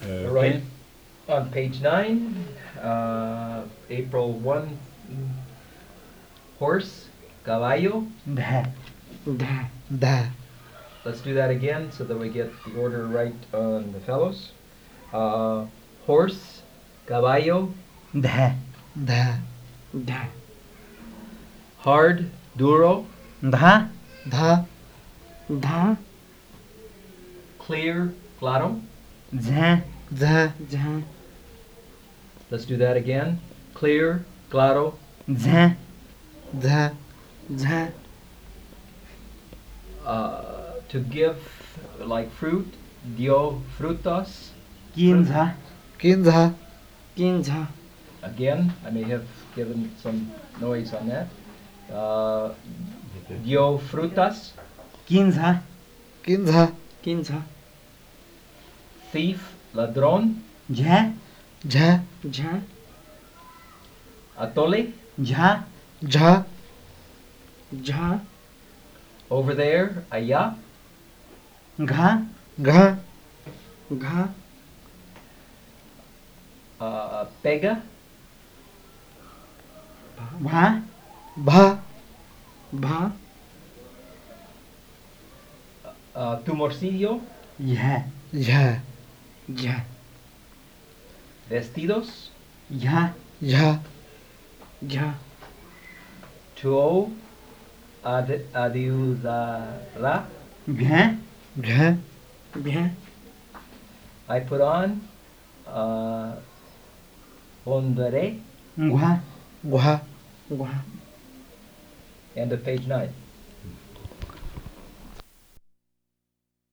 Right on page 9, April 1, horse, caballo. Da. Da. Da. Let's do that again so that we get the order right on the fellows. Horse, caballo. Da. Da. Da. Hard, duro. Da. Da. Da. Clear, claro. Da. Da. Da. Let's do that again. Clear, claro. Da. Da. Da. To give, like fruit, dio frutos. Quinza. Quinza. Quinza. Again, I may have given some noise on that. Dio frutas. Quinza. Quinza. Quinza. Thief, ladrón. Ja. Ja. Ja. Atole. Ja. Ja. Ja. Over there, allá. Ga. Ga. Ga. Pega. Ba. Ba. Ba. Tumorcillo. Ja. Ja. Ja. Vestidos. Ja. Ja. Ja. Tuo. Adiuzara. Bien. Bien. Bien. I put on. Pondere. Gua. Gua. Gua. End of page 9.